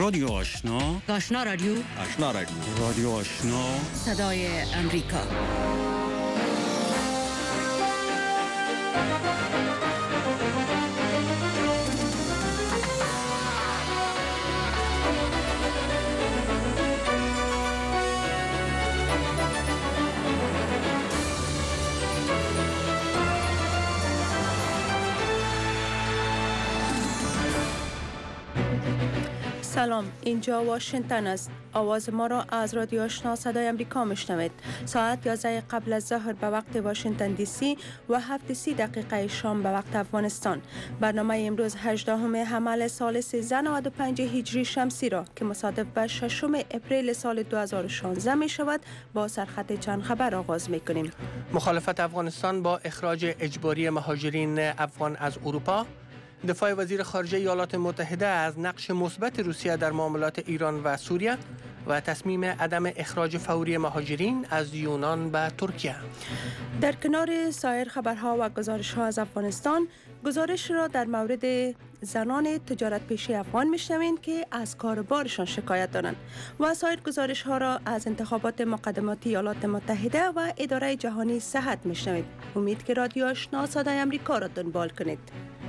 رادیو آشنا، آشنا رادیو، آشنا رادیو، رادیو آشنا، صدای امریکا. سلام، اینجا واشنگتن است. آواز ما را از رادیو آشنا صدای امریکا میشنوید. ساعت 11 قبل از ظهر به وقت واشنگتن دی سی و 7:30 شام به وقت افغانستان. برنامه امروز 18 حمل سال 1395 هجری شمسی را که مصادف به 6 اپریل سال 2016 می شود با سرخط چند خبر آغاز می کنیم. مخالفت افغانستان با اخراج اجباری مهاجرین افغان از اروپا، دفاع وزیر خارجه ایالات متحده از نقش مثبت روسیه در معاملات ایران و سوریه و تصمیم عدم اخراج فوری مهاجرین از یونان به ترکیه. در کنار سایر خبرها و گزارش‌ها از افغانستان، گزارش را در مورد زنان تجارت پیشه افغان میشنوید که از کاربارشان شکایت دارند و سایر گزارش‌ها را از انتخابات مقدماتی ایالات متحده و اداره جهانی صحت میشنوید. امید که رادیو آشنا صدای امریکا را دنبال کنید.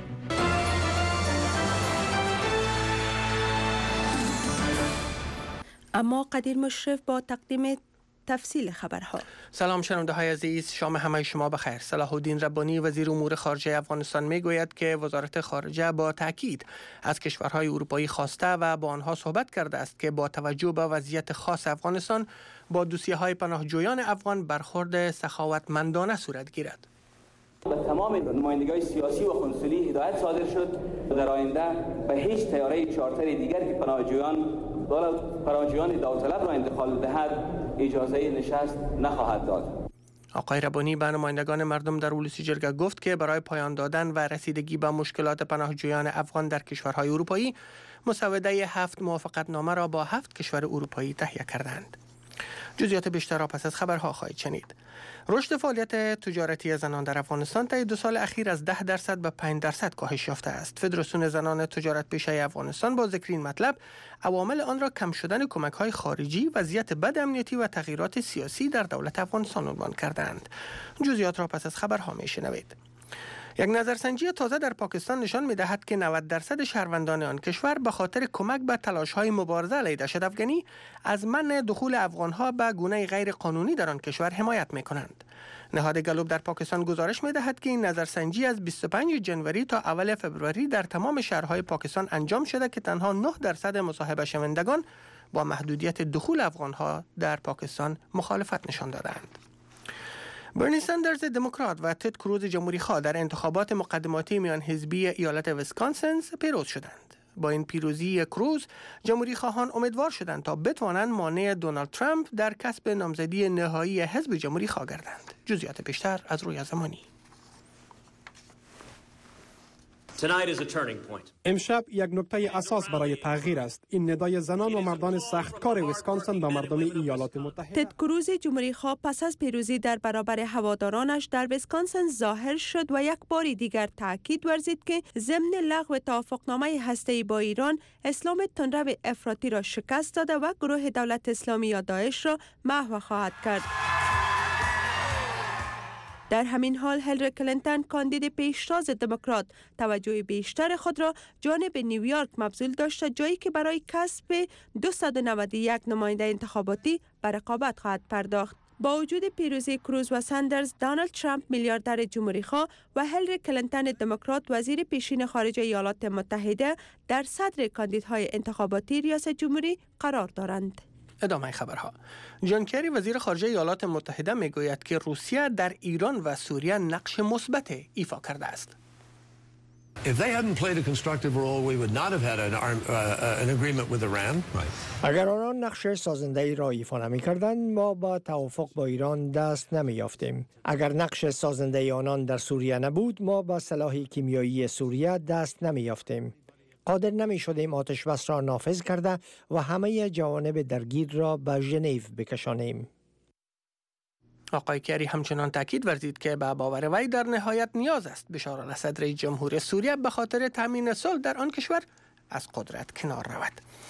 اما قدیر مشرف با تقدیم تفصیل خبرها. سلام شنونده های عزیز، شام همه شما بخیر. صلاح الدین ربانی وزیر امور خارجه افغانستان میگوید که وزارت خارجه با تاکید از کشورهای اروپایی خواسته و با آنها صحبت کرده است که با توجه به وضعیت خاص افغانستان با دوسیه های پناهجویان افغان برخورد سخاوتمندانه صورت گیرد. به تمام نمایندگان سیاسی و کنسولی هدایت صادر شد در آینده به هیچ طیاره چارتر دیگر که پناهجویان داوطلب را انتقال دهد اجازه نشست نخواهد داد. آقای ربانی به نمایندگان مردم در ولسی جرگه گفت که برای پایان دادن و رسیدگی به مشکلات پناهجویان افغان در کشورهای اروپایی مسوده 7 موافقتنامه را با 7 کشور اروپایی تهیه کردند. جزئیات بیشتر را پس از خبرها خواهید شنید. رشد فعالیت تجارتی زنان در افغانستان طی 2 سال اخیر از 10% به 5% کاهش یافته است. فدراسیون زنان تجارت پیشه افغانستان با ذکر این مطلب عوامل آن را کم شدن کمک‌های خارجی، وضعیت بد امنیتی و تغییرات سیاسی در دولت افغانستان عنوان کردند. جزئیات را پس از خبرها میشنوید. یک نظرسنجی تازه در پاکستان نشان می‌دهد که 90% شهروندان آن کشور به خاطر کمک به تلاش‌های مبارزه علیه دهشت‌افکنی از منع دخول افغان‌ها به گونه غیر قانونی در آن کشور حمایت می‌کنند. نهاد گلوب در پاکستان گزارش می‌دهد که این نظرسنجی از 25 جنوری تا اول فبروری در تمام شهرهای پاکستان انجام شده که تنها 9% مصاحبه شوندگان با محدودیت دخول افغان‌ها در پاکستان مخالفت نشان دادند. برنی سندرز دموکرات و تد کروز جمهوری خواه در انتخابات مقدماتی میان حزبی ایالت ویسکانسن پیروز شدند. با این پیروزی کروز، جمهوری خواهان امیدوار شدند تا بتوانند مانع دونالد ترامپ در کسب نامزدی نهایی حزب جمهوری خواه گردند. جزئیات بیشتر از روی زمانی. امشب یک نکته اساس برای تغییر است. این ندای زنان و مردان سختکار ویسکانسن به مردم ایالات متحده. تد کروز جمهوری خواه پس از پیروزی در برابر هوادارانش در ویسکانسن ظاهر شد و یک بار دیگر تاکید ورزید که ضمن لغو توافقنامه هسته‌ای با ایران، اسلام تندرو افراطی را شکست داده و گروه دولت اسلامی یا داعش را محو خواهد کرد. در همین حال هیلاری کلینتون کاندید پیشتاز دموکرات توجه بیشتر خود را جانب نیویورک مبذول داشته، جایی که برای کسب 291 نماینده انتخاباتی به رقابت خواهد پرداخت. با وجود پیروزی کروز و سندرز، دونالد ترامپ میلیاردر جمهوری خواه و هیلاری کلینتون دموکرات وزیر پیشین خارجه ایالات متحده در صدر کاندیدهای انتخاباتی ریاست جمهوری قرار دارند. ادامه خبرها. جان کری وزیر خارجه ایالات متحده میگوید که روسیه در ایران و سوریه نقش مثبت ایفا کرده است. اگر آنان نقش سازنده‌ای را ایفا نمی‌کردند، ما با توافق با ایران دست نمی‌یافتیم. اگر نقش سازنده آنان در سوریه نبود، ما با سلاح کیمیایی سوریه دست نمی‌یافتیم. قادر نمی شدیم آتش بس را نافذ کرده و همه جوانب درگیر را به ژنو بکشانیم. آقای کری همچنان تاکید ورزید که به باور وی در نهایت نیاز است بشار الاسد جمهوری سوریه به خاطر تامین صلح در آن کشور از قدرت کنار رود.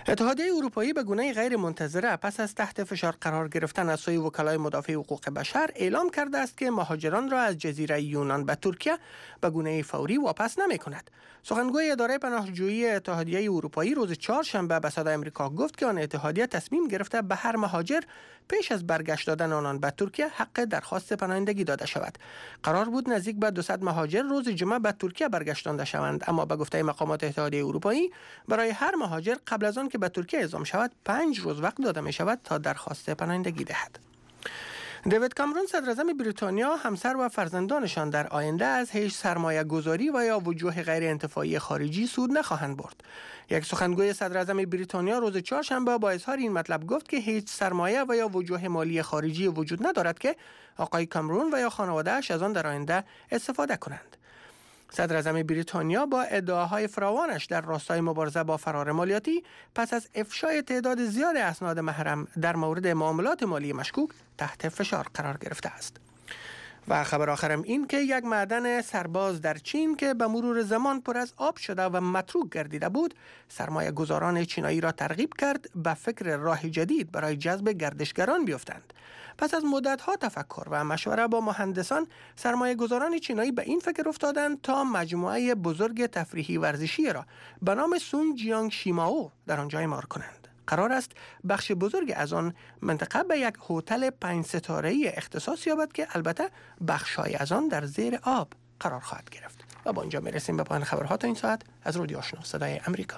اتحادیه اروپایی به گونه غیر منتظره پس از تحت فشار قرار گرفتن از سوی وکلای مدافع حقوق بشر اعلام کرده است که مهاجران را از جزیره یونان به ترکیه به گونه فوری واپس نمی کند. سخنگوی اداره پناهجویی اتحادیه اروپایی روز چهارشنبه به صدای آمریکا گفت که آن اتحادیه تصمیم گرفته به هر مهاجر پیش از برگشت دادن آنان به ترکیه حق درخواست پناهندگی داده شود. قرار بود نزدیک به 200 مهاجر روز جمعه به ترکیه برگشتانده شوند، اما به گفته مقامات اتحادیه اروپایی برای هر مهاجر قبل از آن که به ترکیه اعزام شود 5 روز وقت داده می شود تا درخواست پناهندگی دهد. دیوید کامرون صدراعظم بریتانیا همسر و فرزندانشان در آینده از هیچ سرمایه گذاری و یا وجوه غیر انتفاعی خارجی سود نخواهند برد. یک سخنگوی صدراعظم بریتانیا روز چهارشنبه با اظهار این مطلب گفت که هیچ سرمایه و یا وجوه مالی خارجی وجود ندارد که آقای کامرون و یا خانواده‌اش از آن در آینده استفاده کنند. صدراعظم بریتانیا با ادعاهای فراوانش در راستای مبارزه با فرار مالیاتی پس از افشای تعداد زیاد اسناد محرم در مورد معاملات مالی مشکوک تحت فشار قرار گرفته است. و خبر آخرم این که یک معدن سرباز در چین که به مرور زمان پر از آب شده و متروک گردیده بود، سرمایه گذاران چینایی را ترغیب کرد به فکر راه جدید برای جذب گردشگران بیفتند. پس از مدت‌ها تفکر و مشوره با مهندسان، سرمایه گذاران چینایی به این فکر افتادند تا مجموعه بزرگ تفریحی ورزشی را به نام سون جیانگ شیماو در آنجا اعمار کنند. قرار است بخش بزرگ از آن منطقه به یک هتل 5 ستاره‌ای اختصاص یابد که البته بخش‌های از آن در زیر آب قرار خواهد گرفت. و با اینجا میرسیم به پایان خبرها تا این ساعت. از رادیو آشنا صدای امریکا.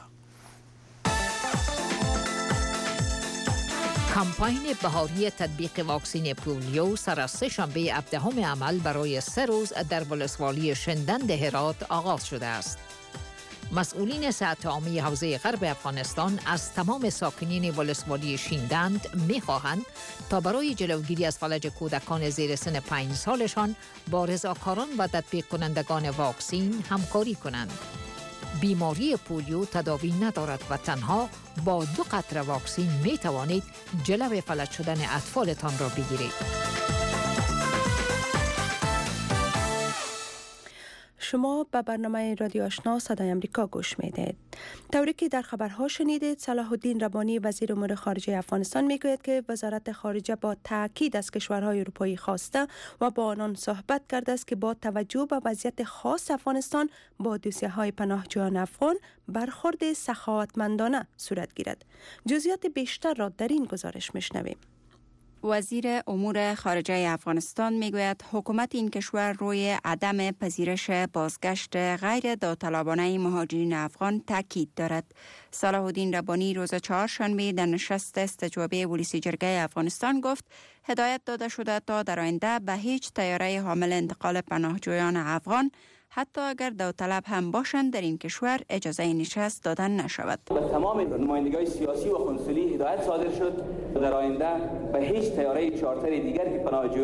کمپاین بهاری تطبیق واکسین پولیو سر از سه‌شنبه 17 عمل برای 3 روز در ولسوالی شندند هرات آغاز شده است. مسئولین صحت عامه حوزه غرب افغانستان از تمام ساکنین ولسوالی شیندند می‌خواهند تا برای جلوگیری از فلج کودکان زیر سن 5 سالشان با رضاکاران و تطبیق کنندگان واکسین همکاری کنند. بیماری پولیو تداوی ندارد و تنها با 2 قطره واکسین می توانید جلو فلج شدن اطفالتان را بگیرید. شما به برنامه رادیو آشنا صدای امریکا گوش میدید. طوری که در خبرها شنیدید، صلاح الدین ربانی وزیر امور خارجه افغانستان میگوید که وزارت خارجه با تاکید از کشورهای اروپایی خواسته و با آنان صحبت کرده است که با توجه به وضعیت خاص افغانستان با دوسیه‌های پناهجویان افغان برخورد سخاوتمندانه صورت گیرد. جزئیات بیشتر را در این گزارش میشنویم. وزیر امور خارجه افغانستان میگوید حکومت این کشور روی عدم پذیرش بازگشت غیر داوطلبانه مهاجرین افغان تاکید دارد. صلاح الدین ربانی روز چهارشنبه در نشست استجوابی ولسی جرگه افغانستان گفت هدایت داده شده تا در آینده به هیچ طیاره حامل انتقال پناهجویان افغان حتی اگر داوطلب هم باشند در این کشور اجازه نشست دادن نشود. به تمام نمایندگان سیاسی و کنسولی هدایت صادر شد در آینده به هیچ طیاره چارتر دیگر که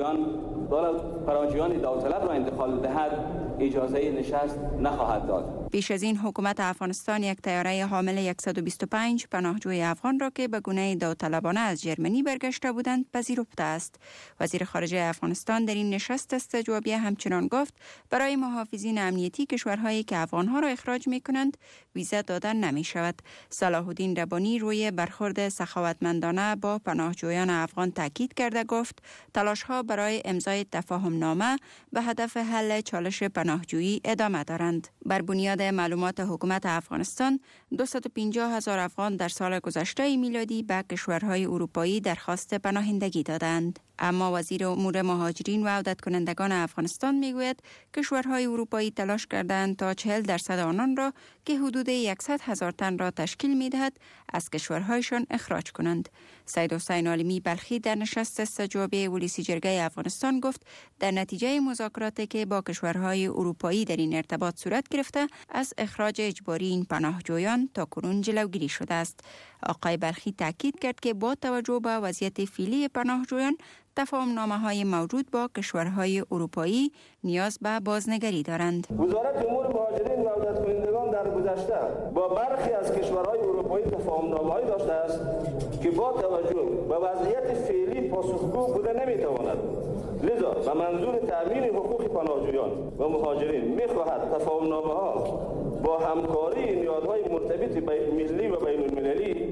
پناهجویان داوطلب را انتقال دهد اجازه نشست نخواهد داد. پیش از این حکومت افغانستان یک طیاره حامل 125 پناهجوی افغان را که به گونه داوطلبانه از ژرمنی برگشته بودند پذیرفته است. وزیر خارجه افغانستان در این نشست استجوابی همچنان گفت برای محافظین امنیتی کشورهایی که افغانها را اخراج می‌کنند ویزا دادن نمی‌شود. صلاح الدین ربانی روی برخورد سخاوتمندانه با پناهجویان افغان تاکید کرده گفت تلاش‌ها برای امضای تفاهم‌نامه به هدف حل چالش پناهجویی ادامه دارند. بر بنیاد معلومات حکومت افغانستان 250,000 افغان در سال گذشته میلادی به کشورهای اروپایی درخواست پناهندگی دادند. اما وزیر امور مهاجرین و عودت کنندگان افغانستان میگوید کشورهای اروپایی تلاش کردند تا 40% آنان را که حدود 100,000 تن را تشکیل میدهد از کشورهایشان اخراج کنند. سید حسین عالمی بلخی در نشست استجوابی ولسی جرگه افغانستان گفت در نتیجه مذاکراتی که با کشورهای اروپایی در این ارتباط صورت گرفته از اخراج اجباری این پناهجویان تا کنون جلوگیری شده است. آقای بلخی تاکید کرد که با توجه به وضعیت فعلی پناهجویان تفاهم‌نامه‌های موجود با کشورهای اروپایی نیاز به بازنگری دارند. وزارت امور مهاجرین و عودت کنندگان در گذشته با برخی از کشورهای اروپایی تفاهم‌نامه‌ای داشته است که با توجه به وضعیت فعلی پاسخگو بوده نمی‌تواند. لذا به منظور تأمین حقوق پناهجویان و مهاجرین می‌خواهد تفاهم‌نامه‌ها با همکاری نهادهای مرتبط ملی و بین‌المللی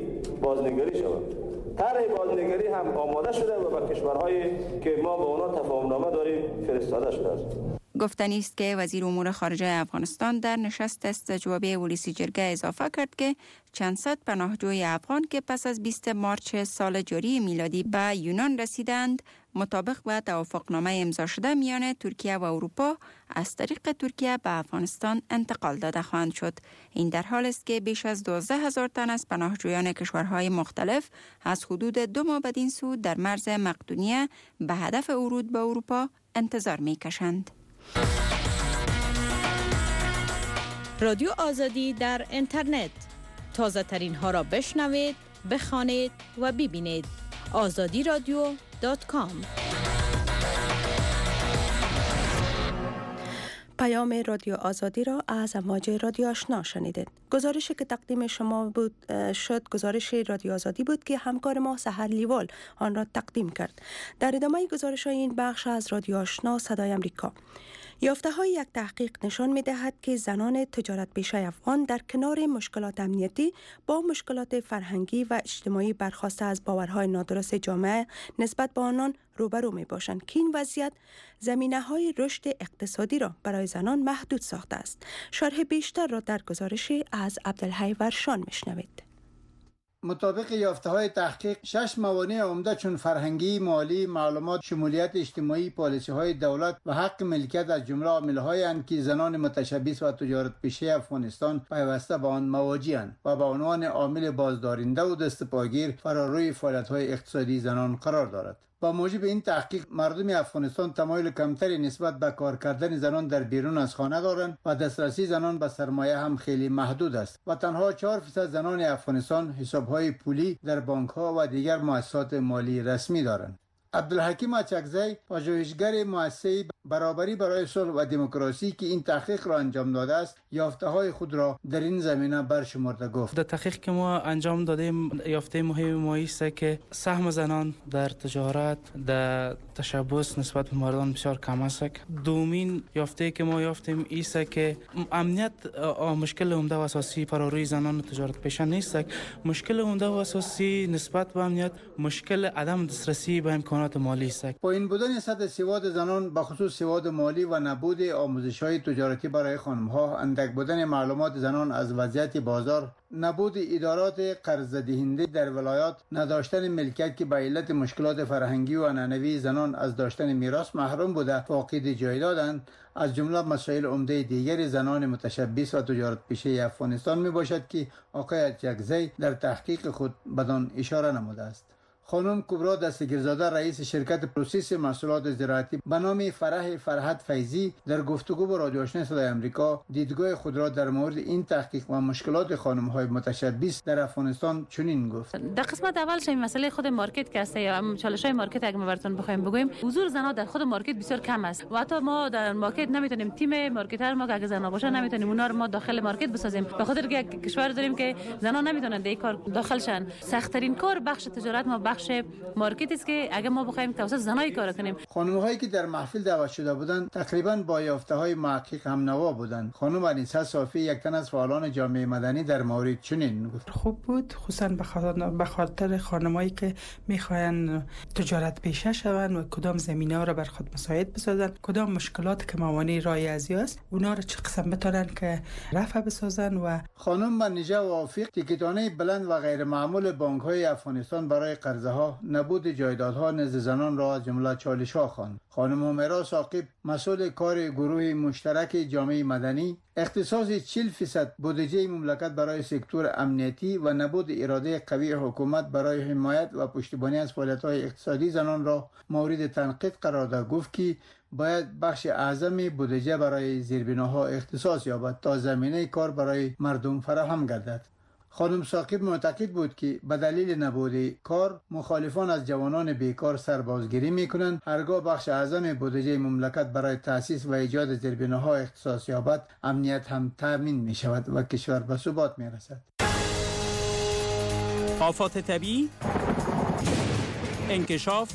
بازنگری شود. طرح بازنگری هم آماده شده و به کشورهایی که ما با اونا تفاهمنامه داریم فرستاده شده است. گفتنی است که وزیر امور خارجه افغانستان در نشست استجوابی ولسی جرگه اضافه کرد که چند صد پناهجوی افغان که پس از 20 مارچ سال جاری میلادی به یونان رسیدند مطابق با توافقنامه امضا شده میان ترکیه و اروپا از طریق ترکیه به افغانستان انتقال داده خواهند شد. این در حال است که بیش از 12,000 تن از پناهجویان کشورهای مختلف از حدود 2 ماه بدین سو در مرز مقدونیه به هدف ورود به اروپا انتظار میکشند. رادیو آزادی در اینترنت، تازه ترین ها را بشنوید، بخوانید و ببینید. azadiradio.com. پیام رادیو آزادی را از امواج رادیو آشنا شنیدید. گزارشی که تقدیم شما شد گزارش رادیو آزادی بود که همکار ما سحر لیوال آن را تقدیم کرد. در ادامه گزارش این بخش از رادیو آشنا صدای امریکا، یافته‌های یک تحقیق نشان می‌دهد که زنان تجارت پیشه افغان در کنار مشکلات امنیتی با مشکلات فرهنگی و اجتماعی برخواسته از باورهای نادرست جامعه نسبت به آنان روبرو می‌باشند که این وضعیت زمینه‌های رشد اقتصادی را برای زنان محدود ساخته است. شرح بیشتر را در گزارشی از عبدالحی ورشان می‌شنوید. مطابق یافته‌های تحقیق 6 موانع عمده چون فرهنگی، مالی، معلومات، شمولیت اجتماعی، پالیسی‌های دولت و حق ملکیت از جمله عامل‌هایی اند که زنان متشبث و تجارت پیشه افغانستان پیوسته به آن مواجه‌اند و به عنوان عامل بازدارنده و دستپاگیر فراروی فعالیت‌های اقتصادی زنان قرار دارد. با موجب این تحقیق مردم افغانستان تمایل کمتری نسبت به کار کردن زنان در بیرون از خانه دارند و دسترسی زنان به سرمایه هم خیلی محدود است و تنها 4% زنان افغانستان حساب‌های پولی در بانک‌ها و دیگر مؤسسات مالی رسمی دارند. عبدالحکیم اچکزی، پژوهشگر مؤسسه برابری برای صلح و دموکراسی که این تحقیق را انجام داده است، یافته‌های خود را در این زمینه برشمرده گفت. در تحقیق که ما انجام دادیم، یافته مهم ما است که سهم زنان در تجارت، در تشبث نسبت به مردان بسیار کم است. دومین یافته که ما یافتیم است که امنیت مشکل عمده و اساسی پروری زنان تجارت پیشه نیست. مشکل عمده و اساسی نسبت به امنیت مشکل عدم دسترسی به امکانات مالی است. پایین بودن سطح سواد زنان به خصوص سواد مالی و نبود آموزش‌های تجارتی برای خانم‌ها، اندک بودن معلومات زنان از وضعیت بازار، نبود ادارات قرض دهنده در ولایات، نداشتن ملکیت که به علت مشکلات فرهنگی و عنعنوی زنان از داشتن میراث محروم بوده فاقد جایدادند، از جمله مسائل عمده دیگر زنان متشبث و تجارت پیشه افغانستان می باشد که آقای اچکزی در تحقیق خود بدان اشاره نموده است. خانم کبرا دستگیرزاده رئیس شرکت پروسس محصولات زراعتی به نام فرحت فیضی در گفتگو با رادیو آشنا صدای امریکا دیدگاه خود را در مورد این تحقیق و مشکلات خانم‌های متشبث در افغانستان چنین گفت. در قسمت اولش این مسئله خود مارکت که است یا چالش‌های مارکت اگه ما براتون بخوایم بگویم، حضور زنان در خود مارکت بسیار کم است و حتی ما در مارکت نمیتونیم تیم مارکتر ما اگه زنا باشه نمیتونیم اونا رو ما داخل مارکت بسازیم، به خاطر که کشور داریم که زنا نمیتونن در کار داخل شن. سخت‌ترین کار بخش تجارت ما بخش مارکت است که اگه ما بخوایم توسط زنای کار کنیم. خانم‌هایی که در محفل دعوت شده بودند تقریبا با یافته‌های محقق هم نوا بودند. خانم انیسه صافی یک تن از فعالان جامعه مدنی در مورد چنین گفت. خوب بود، خصوصا به خاطر خانمایی که میخواین تجارت پیشه شوند و کدام زمینه‌ها را بر خود مساعد بسازن، کدام مشکلات که موانع رای ازی است اونا را چه قسم بتونن که رفع بسازن. و خانم منیژه وافق تیکتانه بلند و غیر معمول بانک‌های افغانستان برای قرضها، نبود جایدادها نزد زنان را از جمله چالش‌ها خواند. خانم همیرا ثاقب مسئول کار گروه مشترک جامعه مدنی، اختصاص 40% بودجه مملکت برای سکتور امنیتی و نبود اراده قوی حکومت برای حمایت و پشتیبانی از فعالیت‌های اقتصادی زنان را مورد تنقید قرار داد. گفت که باید بخش اعظم بودجه برای زیربناها اختصاص یابد تا زمینه کار برای مردم فراهم گردد. خانم ثاقب معتقد بود که به دلیل نبود کار مخالفان از جوانان بیکار سربازگیری میکنند. هرگاه بخش اعظم بودجه مملکت برای تأسیس و ایجاد زیربناها اختصاص یابد، امنیت هم تامین می شود و کشور به ثبات می رسد. آفات طبیعی، انکشاف،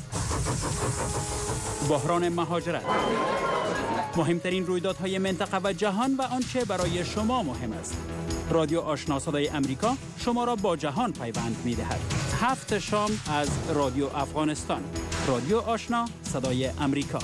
بحران مهاجرت، مهمترین رویدادهای منطقه و جهان و آنچه برای شما مهم است. رادیو آشنا صدای امریکا شما را با جهان پیوند می‌دهد. 7 شام از رادیو افغانستان. رادیو آشنا صدای امریکا.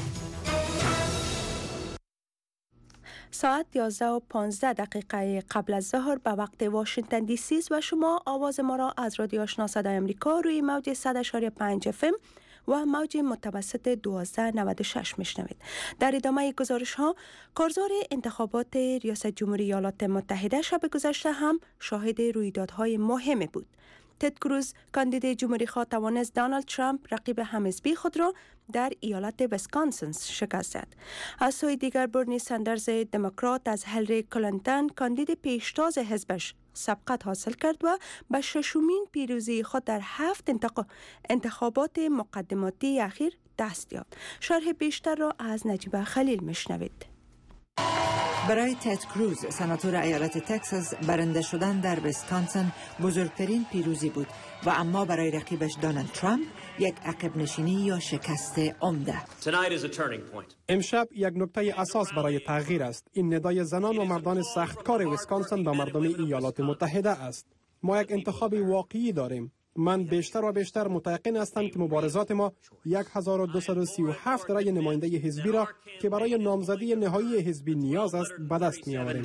ساعت 11:15 قبل از ظهر به وقت واشنگتن دی سی و شما آواز ما را از رادیو آشنا صدای امریکا روی موج 100.5 FM و موج متوسط 1296 میشنوید. در ادامه گزارش ها، کارزار انتخابات ریاست جمهوری ایالات متحده شب گذشته هم شاهد رویدادهای مهمی بود. تد کروز کاندید جمهوری خواه توانست دونالد ترامپ رقیب همحزبی خود را در ایالت ویسکانسن شکست دهد. از سوی دیگر برنی سندرز دموکرات از هیلاری کلینتون کاندید پیشتاز حزبش سبقت حاصل کرد و به ششمین پیروزی خود در 7 انتخابات مقدماتی اخیر دست یافت. شرح بیشتر را از نجیبه خلیل میشنوید. برای تد کروز سناتور ایالت تگزاس برنده شدن در ویسکانسن بزرگترین پیروزی بود و اما برای رقیبش دونالد ترامپ یک عقب نشینی یا شکست عمده. امشب یک نکته اساس برای تغییر است. این ندای زنان و مردان سختکار ویسکانسن به مردم ایالات متحده است. ما یک انتخاب واقعی داریم. من بیشتر و بیشتر متیقن هستم که مبارزات ما 1237 رای نماینده حزبی را که برای نامزدی نهایی حزبی نیاز است به دست می‌آوریم.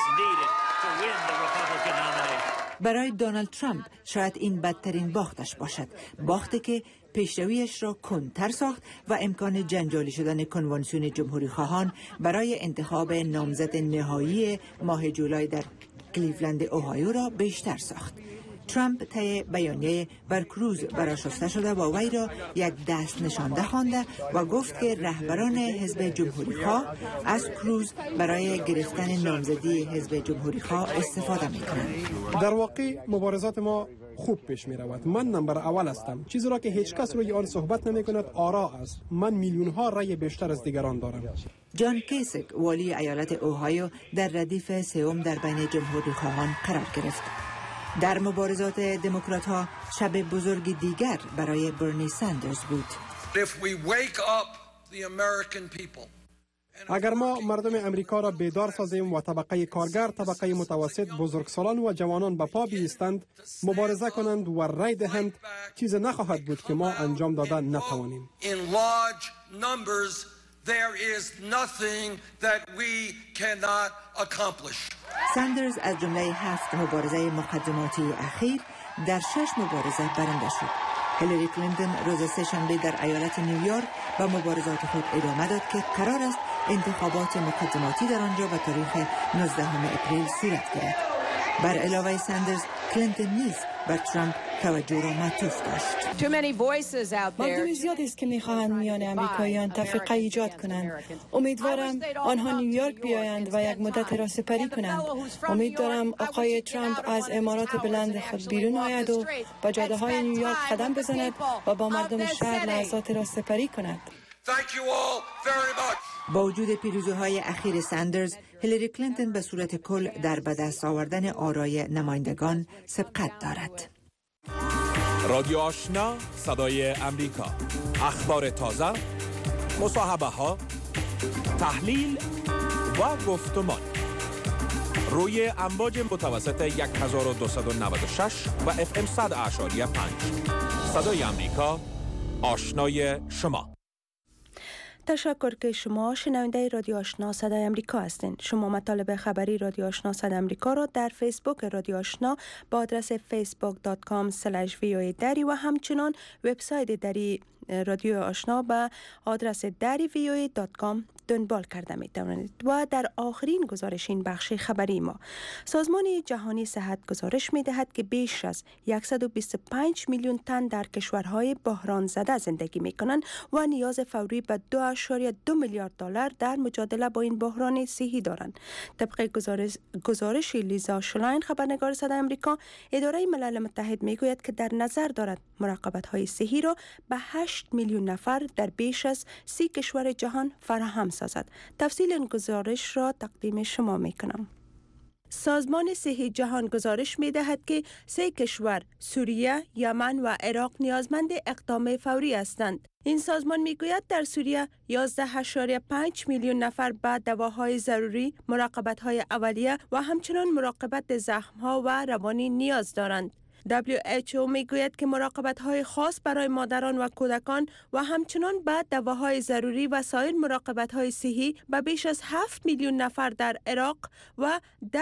برای دونالد ترامپ شاید این بدترین باختش باشد، باختی که پیشرویش را کندتر ساخت و امکان جنجالی شدن کنوانسیون جمهوری خواهان برای انتخاب نامزد نهایی ماه جولای در کلیولند اوهایو را بیشتر ساخت. ترامپ طی بیانیه بر کروز براشفته شده و وی را یک دست نشانده خوانده و گفت که رهبران حزب جمهوری خواه از کروز برای گرفتن نامزدی حزب جمهوری خواه استفاده می‌کنند. در واقع مبارزات ما خوب پیش می رود. من نمبر اول هستم. چیزی را که هیچ کس روی آن صحبت نمی کند آرا است. من میلیون ها رای بیشتر از دیگران دارم. جان کیسک والی ایالت اوهایو در ردیف سوم در بین جمهوری خواهان قرار گرفت. در مبارزات دموکرات ها شب بزرگ دیگر برای برنی سندرز بود. اگر ما مردم امریکا را بیدار سازیم و طبقه کارگر، طبقه متوسط، بزرگسالان و جوانان به پا بیستند، مبارزه کنند و رای دهند، چیز نخواهد بود که ما انجام دادن نتوانیم. There is nothing that we cannot accomplish. سندرز از جمله 7 مبارزه مقدماتی اخیر در 6 مبارزه برنده شد. هیلاری کلینتون روز سه‌شنبه در ایالت نیویورک به مبارزات خود ادامه داد که قرار است انتخابات مقدماتی در آنجا به تاریخ 19 اپریل صورت گیرد. بر علاوه سندرز، کلینتون نیز بر ترامپ توجه را معطوف داشت. مردم زیادی است که می‌خواهند میان امریکاییان تفرقه ایجاد کنند. امیدوارم آنها نیویورک بیایند و یک مدت را سپری کنند. امید دارم آقای ترامپ از عمارات بلند خود بیرون آید و با جاده‌های نیویورک قدم بزند و با مردم شهر لحظات را سپری کند. با وجود پیروزی‌های اخیر سندرز، هیلاری کلینتون به صورت کل در به دست آوردن آرای نمایندگان سبقت دارد. رادیو آشنا صدای امریکا، اخبار تازه، مصاحبه ها، تحلیل و گفتمان روی امواج متوسط 1296 و FM 100.5. صدای امریکا، آشنای شما. تشکر که شما شنونده رادیو آشنا صدای امریکا هستین. شما مطالب خبری رادیو آشنا صدای امریکا را در فیسبوک رادیو آشنا با آدرس facebook.com/voa دری و همچنان وبسایت دری رادیو آشنا با آدرس darivoa.com دنبال کرده می توانید. و در آخرین گزارش این بخش خبری ما، سازمان جهانی صحت گزارش می دهد که بیش از 125 میلیون تن در کشورهای بحران زده زندگی می کنند و نیاز فوری به 2.2 میلیارد دلار در مجادله با این بحران صحی دارند. طبق گزارش لیزا شلاین، خبرنگار صدای امریکا، اداره ملل متحد می گوید که در نظر دارد مراقبت های صحی را به 8 میلیون نفر در بیش از 30 کشور جهان فراهم سازد. تفصیل این گزارش را تقدیم شما می کنم. سازمان صحی جهان گزارش می دهد که 3 کشور سوریه، یمن و عراق نیازمند اقدام فوری هستند. این سازمان می گوید در سوریه 11.5 میلیون نفر به دواهای ضروری، مراقبت‌های اولیه و همچنین مراقبت زخم‌ها و روانی نیاز دارند. WHO می گوید که مراقبت‌های خاص برای مادران و کودکان و همچنان بعد دواهای ضروری و سایر مراقبت‌های صحی به بیش از 7 میلیون نفر در عراق و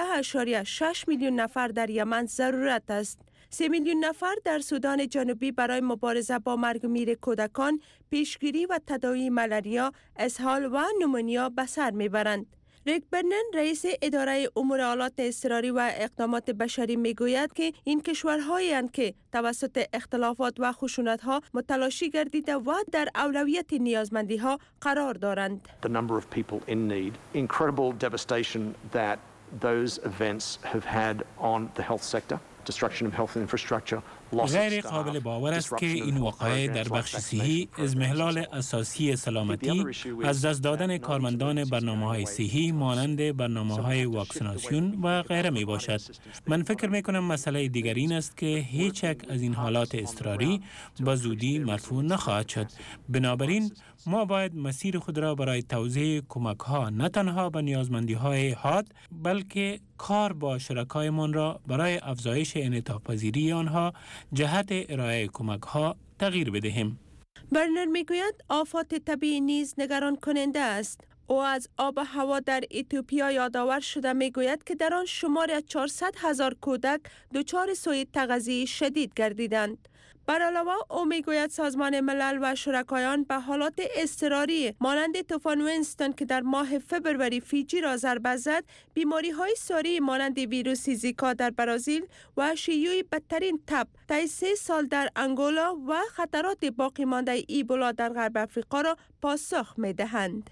10.6 میلیون نفر در یمن ضرورت است. 3 میلیون نفر در سودان جنوبی برای مبارزه با مرگ و میر کودکان، پیشگیری و تداوی ملاریا، اسهال و نومونیا به سر میبرند. ریک برنن رئیس اداره امور آلات اضطراری و اقدامات بشری میگوید که این کشورهایی اند که توسط اختلافات و خشونت‌ها متلاشی گردیده و در اولویت نیازمندی‌ها قرار دارند. The number of people in need, incredible devastation that those events have had on the health sector. destruction of health infrastructure. غیر قابل باور است که این واقعه در بخش صحی اضمحلال اساسی سلامتی، از دست دادن کارمندان برنامه‌های صحی مانند برنامه‌های واکسیناسیون و غیره می باشد. من فکر می کنم مسئله دیگر این است که هیچ یک از این حالات اضطراری با زودی مرفوع نخواهد شد. بنابراین ما باید مسیر خود را برای توزیع کمک‌ها نه تنها به نیازمندی‌های حاد، بلکه کار با شرکایمان را برای افزایش انعطاف‌پذیری آنها جهت ارائه کمک‌ها تغییر بدهیم. برنر میگوید آفات طبیعی نیز نگران کننده است. او از آب و هوا در اتیوپیا یادآور شده میگوید که در آن شمار از 400,000 کودک دچار سوء تغذیه شدید گردیدند. بر علاوه او میگوید سازمان ملل و شرکایان به حالات اضطراری مانند طوفان وینستون که در ماه فبروری فیجی را ضربه زد، بیماری‌های ساری مانند ویروس زیکا در برزیل و شیوع بدترین تب طی 3 سال در انگولا و خطرات باقی مانده ایبولا در غرب افریقا را پاسخ می‌دهند.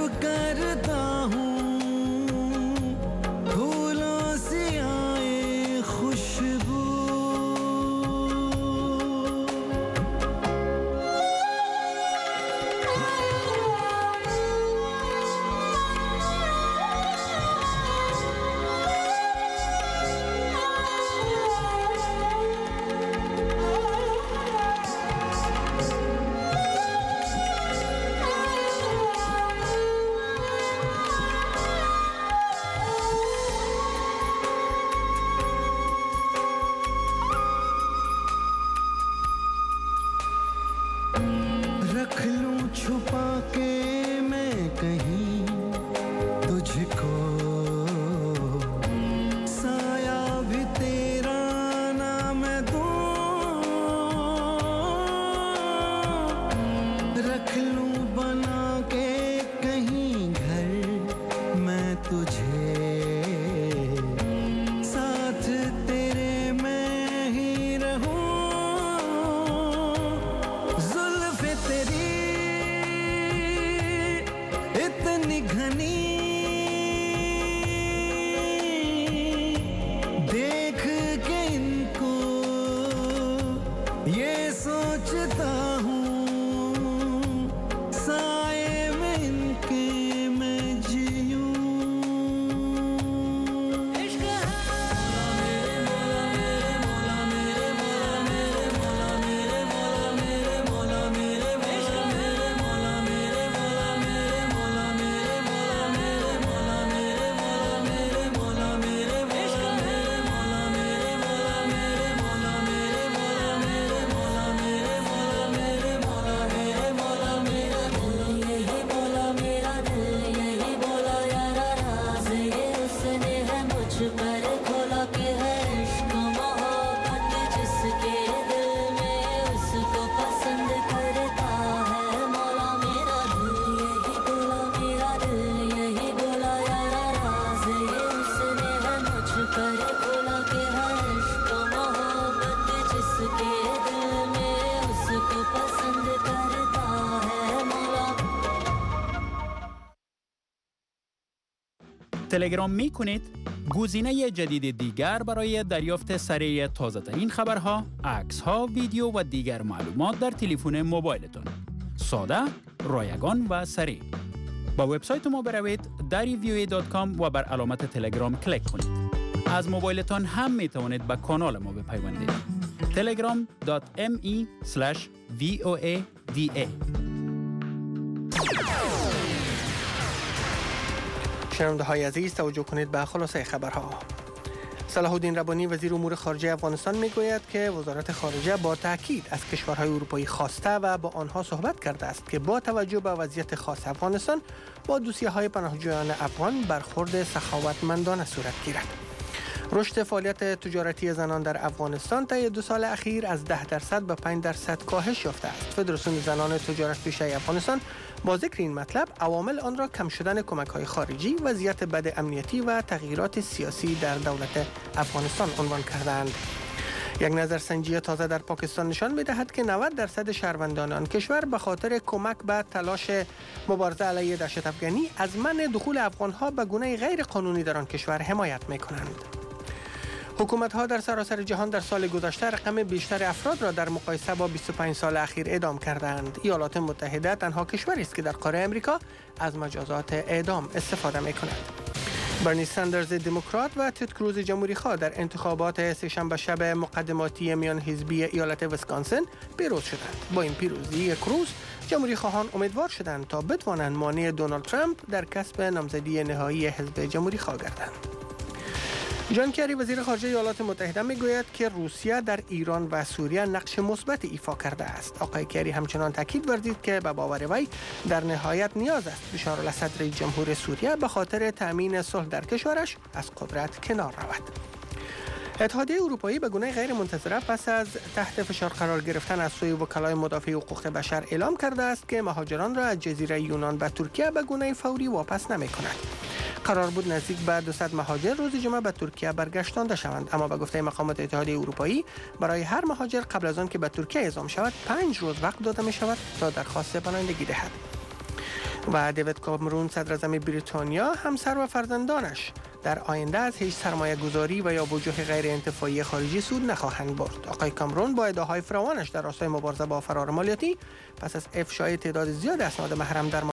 करता हूँ फूलों से आए खुशबू रख लूं छुपा के मैं कहीं तुझको साया भी तेरा ना मैं दूं रख लूं बना के कहीं घर मैं तुझे साथ तेरे मैं ही रहूं जुल्फ़े तेरी इतनी घनी देख के इनको ये सोचता हूँ साए में इनके मैं जीऊं تلگرام می کنید؟ گزینه جدید دیگر برای دریافت سریع تازه ترین خبرها، عکس‌ها، ویدیو و دیگر معلومات در تلفن موبایلتان. ساده، رایگان و سریع. با وبسایت ما بروید darivoa.com و بر علامت تلگرام کلیک کنید. از موبایلتان هم می توانید به کانال ما بپیوندید. telegram.me/voada. شنونده های عزیز توجه کنید به خلاصه خبرها. صلاح الدین ربانی وزیر امور خارجه افغانستان میگوید که وزارت خارجه با تاکید از کشورهای اروپایی خواسته و با آنها صحبت کرده است که با توجه به وضعیت خاص افغانستان با دوسیه‌های پناهجویان افغان برخورد سخاوتمندانه صورت گیرد. رشد فعالیت تجارتی زنان در افغانستان طی 2 سال اخیر از 10% به 5% کاهش یافته است. فدراسیون زنان تجارت پیشه افغانستان با ذکر این مطلب عوامل آن را کم شدن کمک‌های خارجی، وضعیت بد امنیتی و تغییرات سیاسی در دولت افغانستان عنوان کردند. یک نظرسنجی تازه در پاکستان نشان می‌دهد که 90% شهروندان آن کشور به خاطر کمک به تلاش مبارزه علیه دهشت افغانی از منع دخول افغان‌ها به گونه غیر قانونی در آن کشور حمایت می‌کنند. حکومت‌ها در سراسر جهان در سال گذشته رقم بیشتر افراد را در مقایسه با 25 سال اخیر اعدام کردند. ایالات متحده تنها کشوری است که در قاره امریکا از مجازات اعدام استفاده می‌کند. برنی ساندرز دموکرات و تد کروز جمهوری خواه در انتخابات سه‌شنبه شب مقدماتی میان حزبی ایالت ویسکانسن پیروز شدند. با این پیروزی کروز، جمهوری خواهان امیدوار شدند تا بتوانند مانع دونالد ترامپ در کسب نامزدی نهایی حزب جمهوری خواه گردند. جان کری وزیر خارجه ایالات متحده میگوید که روسیه در ایران و سوریه نقش مثبت ایفا کرده است. آقای کری همچنان تاکید ورزید که به باور وی در نهایت نیاز است بشار الاسد رئیس جمهور سوریه به خاطر تامین صلح در کشورش از قدرت کنار رود. اتحادیه اروپایی به گونه غیر منتظره پس از تحت فشار قرار گرفتن از سوی وکلای مدافع حقوق بشر اعلام کرده است که مهاجران را از جزیره یونان به ترکیه به گونه فوری واپس نمی‌کند. قرار بود نزدیک به 200 مهاجر روز جمعه به ترکیه برگشتانده شوند، اما به گفته مقامات اتحادیه اروپایی برای هر مهاجر قبل از آن که به ترکیه اعزام شود 5 روز وقت داده می شود تا درخواست پناهندگی دهد. و دیوید کامرون صدراعظم بریتانیا همسر و فرزندانش در آینده از هیچ سرمایه گذاری و یا وجوه غیر انتفاعی خارجی سود نخواهند برد. آقای کامرون با ادعاهای فراوانش در راستای مبارزه با فرار مالیاتی پس از افشای تعداد زیاد اسناد محرم در